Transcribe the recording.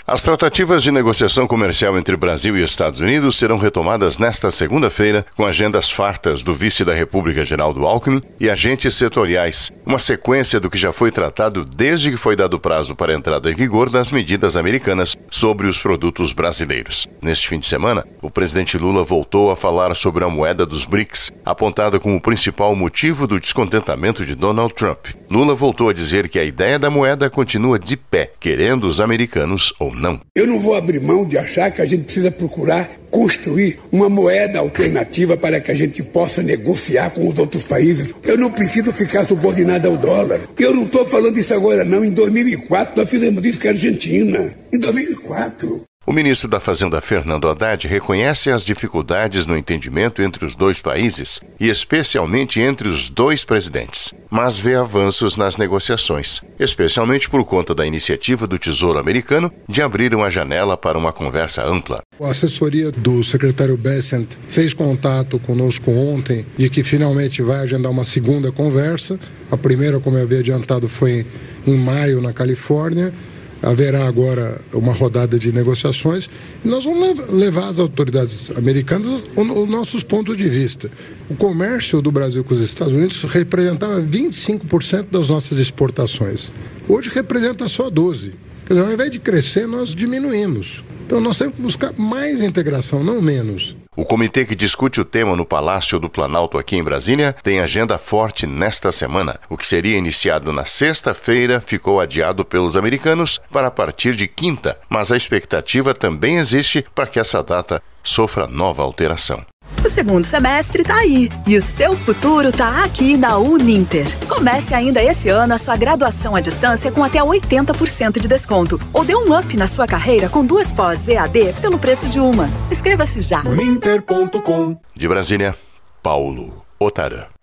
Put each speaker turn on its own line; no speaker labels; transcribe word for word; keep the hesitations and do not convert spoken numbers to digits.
As tratativas de negociação comercial entre Brasil e Estados Unidos serão retomadas nesta segunda-feira, com agendas fartas do vice da República, Geraldo Alckmin, e agentes setoriais, uma sequência do que já foi tratado desde que foi dado prazo para a entrada em vigor das medidas americanas sobre os produtos brasileiros. Neste fim de semana, o presidente Lula voltou a falar sobre a moeda dos B R I C S, apontada como o principal motivo do descontentamento de Donald Trump. Lula voltou a dizer que a ideia da moeda continua de pé, querendo os americanos ou não. Não.
Eu não vou abrir mão de achar que a gente precisa procurar construir uma moeda alternativa para que a gente possa negociar com os outros países. Eu não preciso ficar subordinado ao dólar. Eu não estou falando isso agora, não. Em dois mil e quatro nós fizemos isso com a Argentina. Em dois mil e quatro.
O ministro da Fazenda, Fernando Haddad, reconhece as dificuldades no entendimento entre os dois países e especialmente entre os dois presidentes, mas vê avanços nas negociações, especialmente por conta da iniciativa do Tesouro Americano de abrir uma janela para uma conversa ampla.
A assessoria do secretário Bessent fez contato conosco ontem de que finalmente vai agendar uma segunda conversa. A primeira, como eu havia adiantado, foi em maio na Califórnia. Haverá agora uma rodada de negociações e nós vamos levar às autoridades americanas os nossos pontos de vista. O comércio do Brasil com os Estados Unidos representava vinte e cinco por cento das nossas exportações. Hoje representa só doze por cento. Quer dizer, ao invés de crescer, nós diminuímos. Então nós temos que buscar mais integração, não menos.
O comitê que discute o tema no Palácio do Planalto aqui em Brasília tem agenda forte nesta semana. O que seria iniciado na sexta-feira ficou adiado pelos americanos para a partir de quinta, mas a expectativa também existe para que essa data sofra nova alteração.
O segundo semestre tá aí e o seu futuro tá aqui na Uninter. Comece ainda esse ano a sua graduação à distância com até oitenta por cento de desconto ou dê um up na sua carreira com duas pós E A D pelo preço de uma. Inscreva-se já.
uninter ponto com. De Brasília, Paulo Otarã.